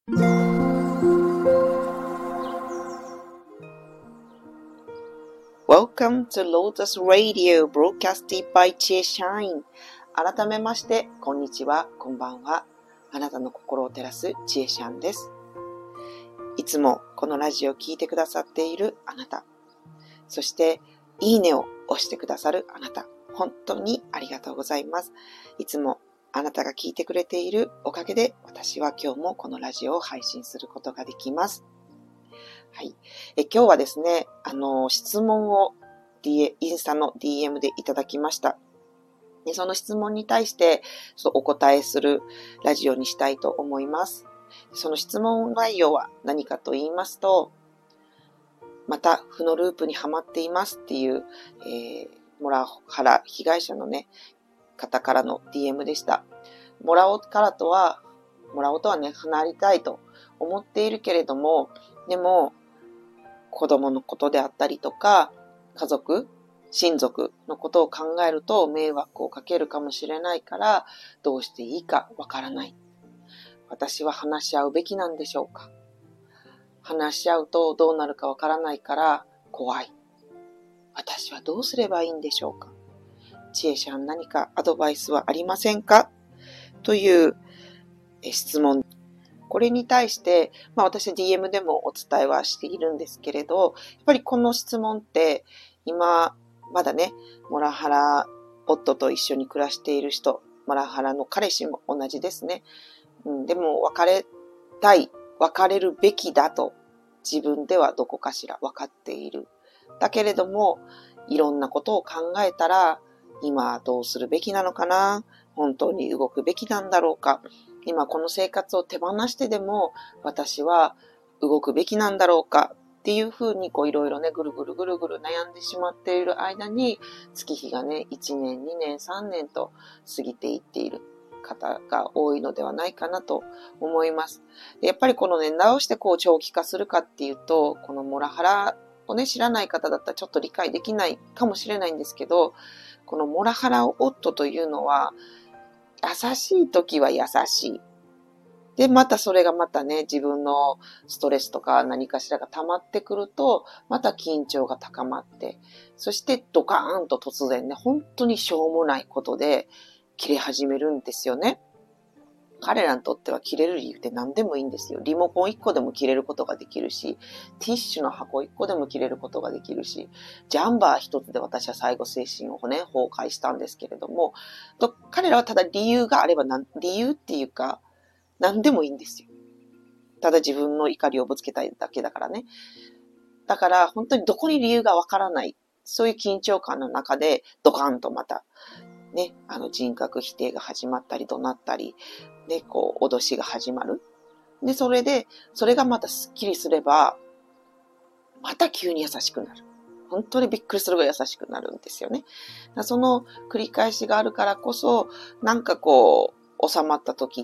Welcome to Lotus Radio Broadcasted by Chie Shine。 改めまして、こんにちは、こんばんは。あなたの心を照らすチエシャンです。いつもこのラジオを聞いてくださっているあなた、そしていいねを押してくださるあなた、本当にありがとうございます。いつもあなたが聞いてくれているおかげで、私は今日もこのラジオを配信することができます。はい。今日はですね、質問をインスタの DM でいただきました。で、その質問に対してお答えするラジオにしたいと思います。その質問内容は何かと言いますと、また負のループにはまっていますっていう、モラハラ被害者のね、方からの DM でした。モラオとはね、離れたいと思っているけれども、でも、子供のことであったりとか、家族、親族のことを考えると迷惑をかけるかもしれないから、どうしていいかわからない。私は話し合うべきなんでしょうか。話し合うとどうなるかわからないから怖い。私はどうすればいいんでしょうか。知恵者何かアドバイスはありませんかという質問。これに対して、私 DM でもお伝えはしているんですけれど、やっぱりこの質問って今まだね、モラハラ夫と一緒に暮らしている人、モラハラの彼氏も同じですね。でも別れたい、別れるべきだと自分ではどこかしら分かっている。だけれども、いろんなことを考えたら、今どうするべきなのかな？本当に動くべきなんだろうか？今この生活を手放してでも私は動くべきなんだろうかっていうふうにいろいろね、ぐるぐる悩んでしまっている間に、月日がね、1年、2年、3年と過ぎていっている方が多いのではないかなと思います。でやっぱりこのね、直して長期化するかっていうと、このモラハラをね、知らない方だったらちょっと理解できないかもしれないんですけど、このモラハラ夫というのは、優しい時は優しい。で、またそれがまたね、自分のストレスとか何かしらが溜まってくると、また緊張が高まって、そしてドカーンと突然ね、本当にしょうもないことで切れ始めるんですよね。彼らにとっては切れる理由って何でもいいんですよ。リモコン1個でも切れることができるし、ティッシュの箱1個でも切れることができるし、ジャンバー1つで私は最後精神をね、崩壊したんですけれども、彼らはただ理由があれば、理由っていうか、何でもいいんですよ。ただ自分の怒りをぶつけたいだけだからね。だから本当にどこに理由がわからない、そういう緊張感の中でドカンとまたね、人格否定が始まったり怒鳴ったり、ね、脅しが始まる。で、それがまたスッキリすれば、また急に優しくなる。本当にびっくりするぐらい優しくなるんですよね。その繰り返しがあるからこそ、収まった時って、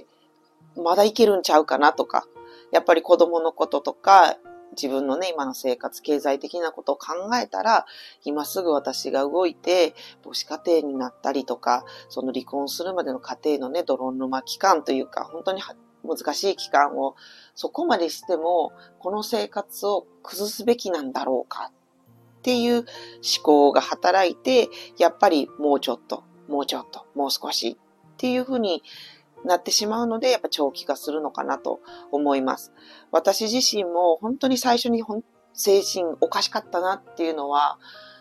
まだいけるんちゃうかなとか、やっぱり子供のこととか、自分のね、今の生活、経済的なことを考えたら、今すぐ私が動いて、母子家庭になったりとか、その離婚するまでの家庭のね、泥沼期間というか、本当に難しい期間を、そこまでしても、この生活を崩すべきなんだろうかっていう思考が働いて、やっぱりもうちょっと、もう少しっていうふうになってしまうので、やっぱ長期化するのかなと思います。私自身も本当に最初に精神おかしかったなっていうのは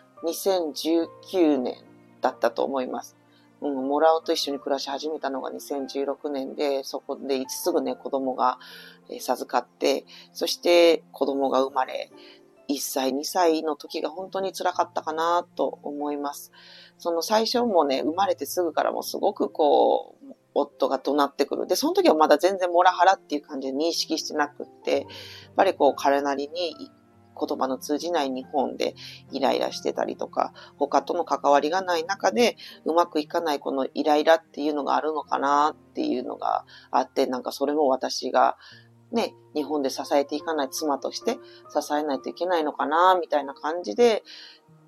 2019年だったと思います。モラオと一緒に暮らし始めたのが2016年で、そこですぐね、子供が授かって、そして子供が生まれ、1歳、2歳の時が本当に辛かったかなと思います。その最初もね、生まれてすぐからもすごく夫が怒鳴ってくる。で、その時はまだ全然モラハラっていう感じで認識してなくって、やっぱり彼なりに言葉の通じない日本でイライラしてたりとか、他との関わりがない中でうまくいかないこのイライラっていうのがあるのかなっていうのがあって、それも私がね、日本で支えていかない妻として支えないといけないのかなみたいな感じで、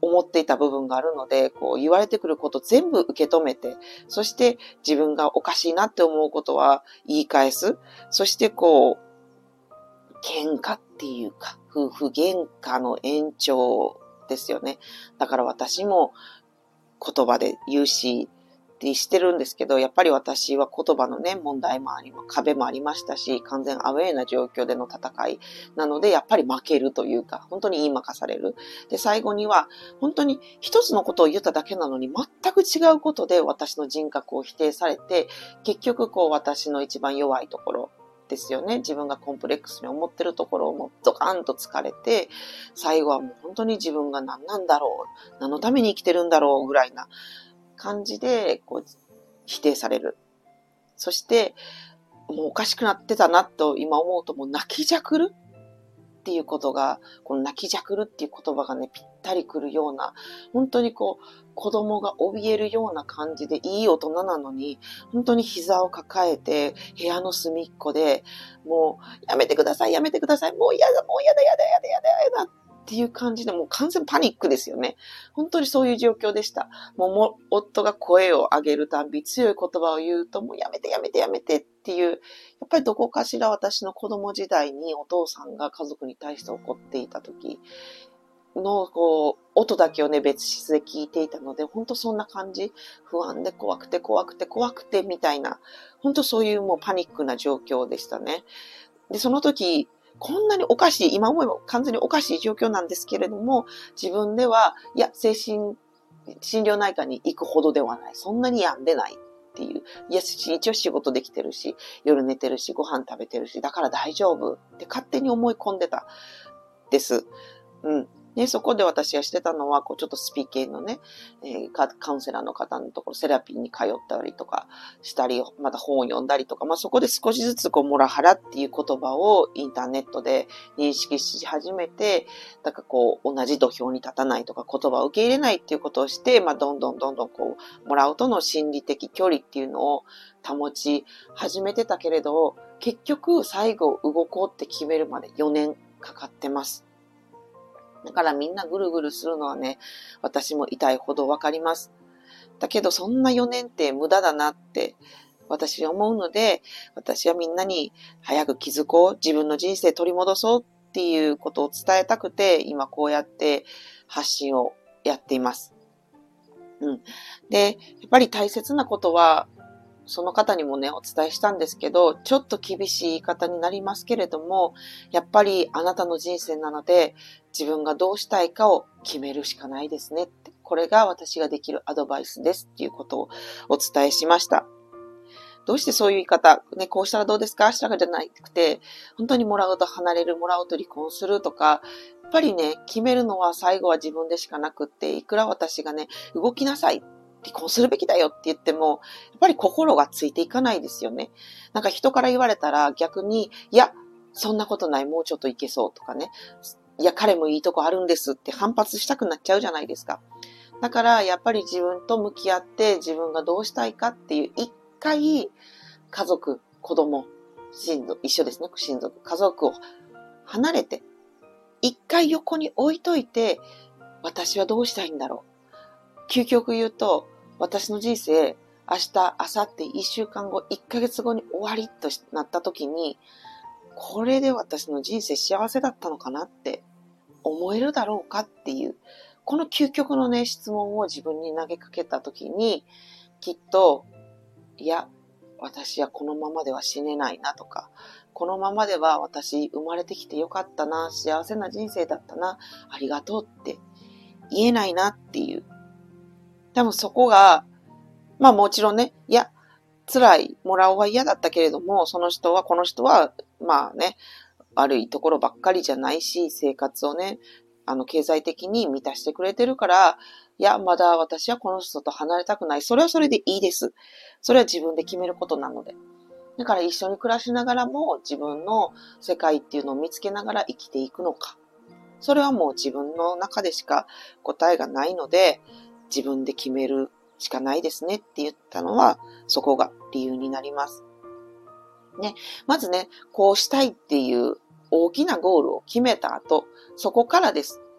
思っていた部分があるので、言われてくること全部受け止めて、そして自分がおかしいなって思うことは言い返す。そして喧嘩っていうか、夫婦喧嘩の延長ですよね。だから私も言葉で言うし、ってしてるんですけど、やっぱり私は言葉のね、問題も壁もありましたし、完全アウェーな状況での戦いなので、やっぱり負けるというか、本当に言いまかされる。で、最後には、本当に一つのことを言っただけなのに、全く違うことで私の人格を否定されて、結局私の一番弱いところですよね。自分がコンプレックスに思ってるところをもうドカーンと疲れて、最後はもう本当に自分が何なんだろう、何のために生きてるんだろうぐらいな感じで否定される。そしてもうおかしくなってたなと今思うと、もう泣きじゃくるっていうことが、この泣きじゃくるっていう言葉がね、ぴったりくるような、本当に子供が怯えるような感じで、いい大人なのに、本当に膝を抱えて、部屋の隅っこで、もう、やめてください、やめてください、もう嫌だ、もう嫌だ、嫌だ、嫌だ、嫌だ、嫌だっていう感じで、もう完全パニックですよね。本当にそういう状況でした。もう夫が声を上げるたんび、強い言葉を言うと、もうやめて、やめて、やめてっていう、やっぱりどこかしら私の子供時代にお父さんが家族に対して怒っていた時の音だけをね、別室で聞いていたので、本当そんな感じ。不安で怖くて怖くて怖くてみたいな、本当そういうもうパニックな状況でしたね。で、その時、こんなにおかしい、今思えば完全におかしい状況なんですけれども、自分では、いや、心療内科に行くほどではない。そんなに病んでない。っていう。いや、一応仕事できてるし、夜寝てるし、ご飯食べてるし、だから大丈夫って勝手に思い込んでたです。うん。で、そこで私がしてたのは、ちょっとスピ系のね、カウンセラーの方のところ、セラピーに通ったりとかしたり、また本を読んだりとか、そこで少しずつモラハラっていう言葉をインターネットで認識し始めて、だから同じ土俵に立たないとか、言葉を受け入れないっていうことをして、どんどんモラウとの心理的距離っていうのを保ち始めてたけれど、結局最後動こうって決めるまで4年かかってます。だからみんなぐるぐるするのはね、私も痛いほどわかります。だけどそんな4年って無駄だなって私は思うので、私はみんなに早く気づこう、自分の人生取り戻そうっていうことを伝えたくて、今こうやって発信をやっています。で、やっぱり大切なことは、その方にもね、お伝えしたんですけど、ちょっと厳しい言い方になりますけれども、やっぱりあなたの人生なので、自分がどうしたいかを決めるしかないですねって。これが私ができるアドバイスですっていうことをお伝えしました。どうしてそういう言い方、ね、こうしたらどうですかしたらじゃなくて、本当にもらうと離れる、もらうと離婚するとか、やっぱりね、決めるのは最後は自分でしかなくって、いくら私がね、動きなさい。離婚するべきだよって言っても、やっぱり心がついていかないですよね。なんか人から言われたら逆に、いや、そんなことない、もうちょっといけそうとかね。いや、彼もいいとこあるんですって反発したくなっちゃうじゃないですか。だから、やっぱり自分と向き合って自分がどうしたいかっていう一回、家族、子供、親族、一緒ですね、親族、家族を離れて、一回横に置いといて、私はどうしたいんだろう。究極言うと、私の人生、明日、明後日、一週間後、一ヶ月後に終わりとなった時に、これで私の人生幸せだったのかなって思えるだろうかっていう、この究極のね、質問を自分に投げかけた時に、きっと、いや、私はこのままでは死ねないなとか、このままでは私生まれてきてよかったな、幸せな人生だったな、ありがとうって言えないなっていう。多分そこが、もちろんね、いや、辛い、もらおうは嫌だったけれども、その人は、この人は、悪いところばっかりじゃないし、生活をね、経済的に満たしてくれてるから、いや、まだ私はこの人と離れたくない。それはそれでいいです。それは自分で決めることなので。だから一緒に暮らしながらも自分の世界っていうのを見つけながら生きていくのか。それはもう自分の中でしか答えがないので、自分で決めるしかないですねって言ったのは、そこが理由になります。ね、まずね、こうしたいっていう大きなゴールを決めた後、そこからです。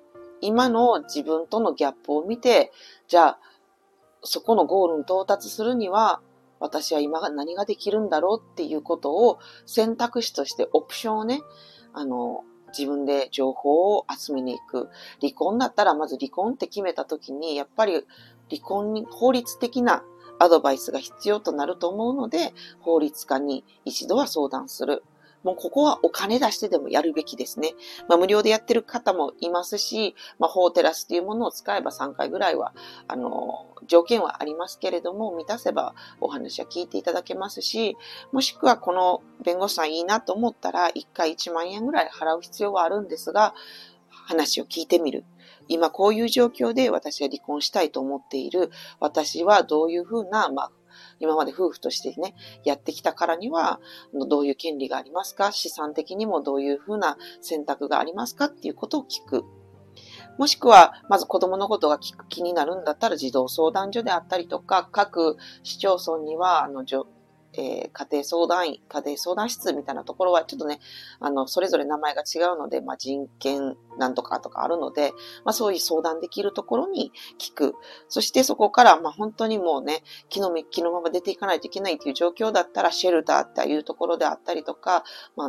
今の自分とのギャップを見て、じゃあ、そこのゴールに到達するには、私は今何ができるんだろうっていうことを選択肢としてオプションをね、自分で情報を集めに行く。離婚だったらまず離婚って決めた時に、やっぱり離婚に法律的なアドバイスが必要となると思うので、法律家に一度は相談する。もうここはお金出してでもやるべきですね。無料でやってる方もいますし、法テラスというものを使えば3回ぐらいは、条件はありますけれども、満たせばお話は聞いていただけますし、もしくはこの弁護士さんいいなと思ったら、1回1万円ぐらい払う必要はあるんですが、話を聞いてみる。今こういう状況で私は離婚したいと思っている。私はどういうふうな、今まで夫婦としてね、やってきたからには、どういう権利がありますか？資産的にもどういうふうな選択がありますかっていうことを聞く。もしくは、まず子供のことが気になるんだったら、児童相談所であったりとか、各市町村には、家庭相談室みたいなところは、ちょっとね、それぞれ名前が違うので、人権なんとかとかあるので、そういう相談できるところに聞く。そしてそこから、本当にもうね、気のまま出ていかないといけないという状況だったら、シェルターっていうところであったりとか、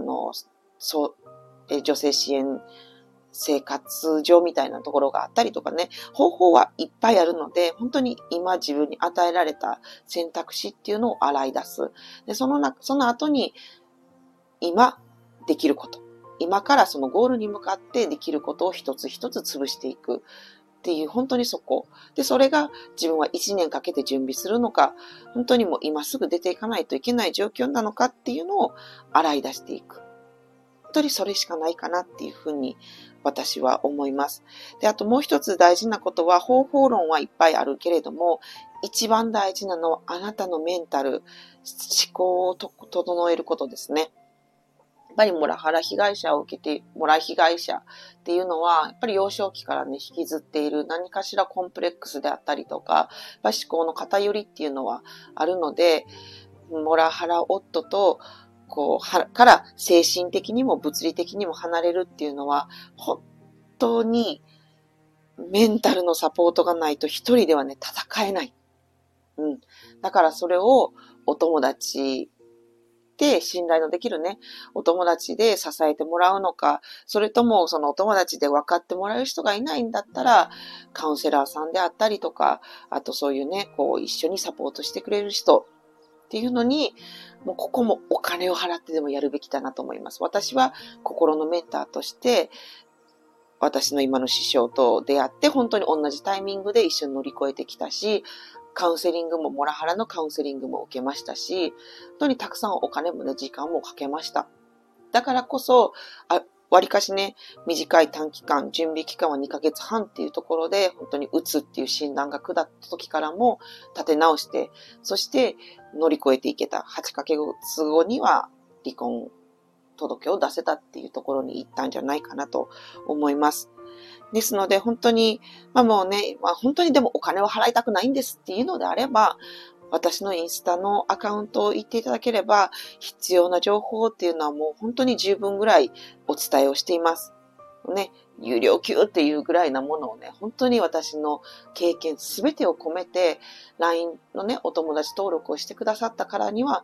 女性支援生活上みたいなところがあったりとかね、方法はいっぱいあるので、本当に今自分に与えられた選択肢っていうのを洗い出す。で、その後に、今できること。今からそのゴールに向かってできることを一つ一つ潰していく。っていう、本当にそこ。で、それが自分は1年かけて準備するのか、本当にもう今すぐ出ていかないといけない状況なのかっていうのを洗い出していく。本当にそれしかないかなっていうふうに私は思います。で、あともう一つ大事なことは、方法論はいっぱいあるけれども、一番大事なのはあなたのメンタル、思考を整えることですね。やっぱりモラハラ被害者を受けて、モラ被害者っていうのは、やっぱり幼少期からね、引きずっている何かしらコンプレックスであったりとか、やっぱり思考の偏りっていうのはあるので、モラハラ夫と、から精神的にも物理的にも離れるっていうのは、本当にメンタルのサポートがないと一人ではね、戦えない。だからそれをお友達で信頼のできるね、お友達で支えてもらうのか、それともそのお友達で分かってもらえる人がいないんだったら、カウンセラーさんであったりとか、あとそういうね、一緒にサポートしてくれる人っていうのに、もうここもお金を払ってでもやるべきだなと思います。私は心のメンターとして、私の今の師匠と出会って本当に同じタイミングで一緒に乗り越えてきたし、カウンセリングも、モラハラのカウンセリングも受けましたし、本当にたくさんお金もね、時間もかけました。だからこそ、割かしね、短い短期間、準備期間は2ヶ月半っていうところで、本当にうつっていう診断が下った時からも立て直して、そして乗り越えていけた。8ヶ月後には離婚届を出せたっていうところに行ったんじゃないかなと思います。ですので本当に、もうね、本当にでもお金を払いたくないんですっていうのであれば、私のインスタのアカウントを言っていただければ、必要な情報っていうのはもう本当に十分ぐらいお伝えをしています。ね、有料級っていうぐらいなものをね、本当に私の経験すべてを込めて、LINE のね、お友達登録をしてくださった方には、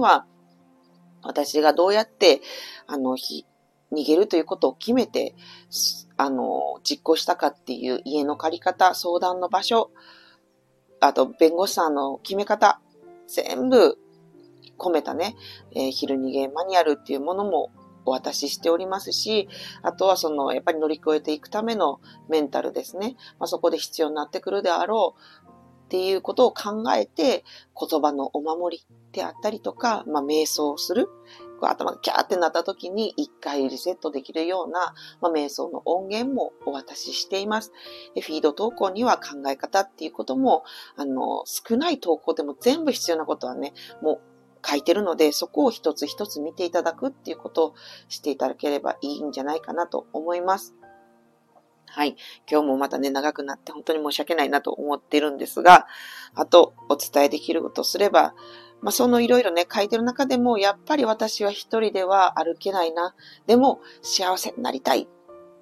私がどうやって、逃げるということを決めて、実行したかっていう家の借り方、相談の場所、あと、弁護士さんの決め方、全部込めたね、昼逃げマニュアルっていうものもお渡ししておりますし、あとはやっぱり乗り越えていくためのメンタルですね。そこで必要になってくるであろうっていうことを考えて、言葉のお守りであったりとか、瞑想をする。頭がキャーってなった時に一回リセットできるような、瞑想の音源もお渡ししています。でフィード投稿には考え方っていうことも、少ない投稿でも全部必要なことはね、もう書いてるので、そこを一つ一つ見ていただくっていうことをしていただければいいんじゃないかなと思います。はい。今日もまたね、長くなって本当に申し訳ないなと思っているんですが、あとお伝えできることをすれば、そのいろいろね、書いてる中でも、やっぱり私は一人では歩けないな。でも、幸せになりたいっ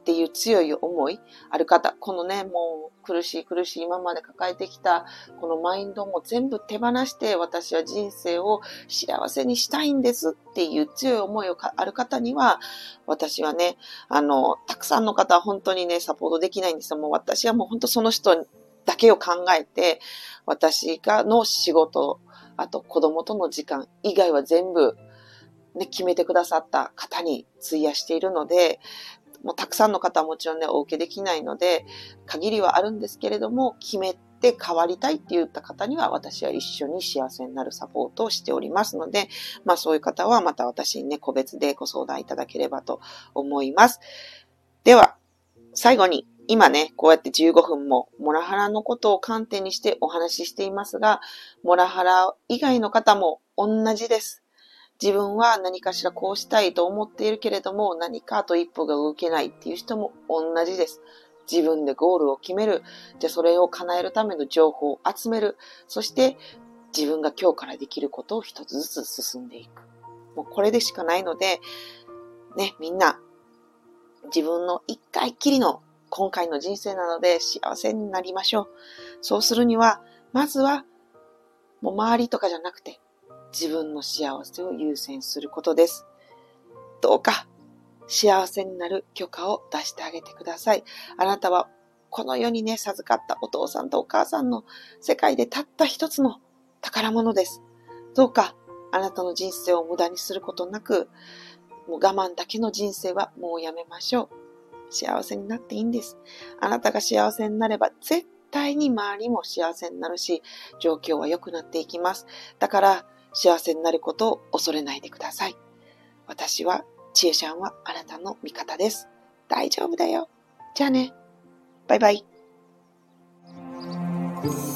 っていう強い思いある方、このね、もう苦しい今まで抱えてきたこのマインドも全部手放して、私は人生を幸せにしたいんですっていう強い思いある方には、私はね、たくさんの方は本当にね、サポートできないんですよ。もう私はもう本当その人だけを考えて、私の仕事、あと子供との時間以外は全部ね、決めてくださった方に費やしているので、もうたくさんの方はもちろんね、お受けできないので、限りはあるんですけれども、決めて変わりたいって言った方には、私は一緒に幸せになるサポートをしておりますので、そういう方はまた私にね、個別でご相談いただければと思います。では、最後に、今ね、こうやって15分もモラハラのことを観点にしてお話ししていますが、モラハラ以外の方も同じです。自分は何かしらこうしたいと思っているけれども、何かあと一歩が動けないっていう人も同じです。自分でゴールを決める。じゃあそれを叶えるための情報を集める。そして自分が今日からできることを一つずつ進んでいく。もうこれでしかないので、ね、みんな自分の一回きりの今回の人生なので幸せになりましょう。そうするには、まずはもう周りとかじゃなくて、自分の幸せを優先することです。どうか幸せになる許可を出してあげてください。あなたはこの世にね、授かったお父さんとお母さんの世界でたった一つの宝物です。どうかあなたの人生を無駄にすることなく、もう我慢だけの人生はもうやめましょう。幸せになっていいんです。あなたが幸せになれば絶対に周りも幸せになるし、状況は良くなっていきます。だから幸せになることを恐れないでください。私は、ちえちゃんはあなたの味方です。大丈夫だよ。じゃあね。バイバイ。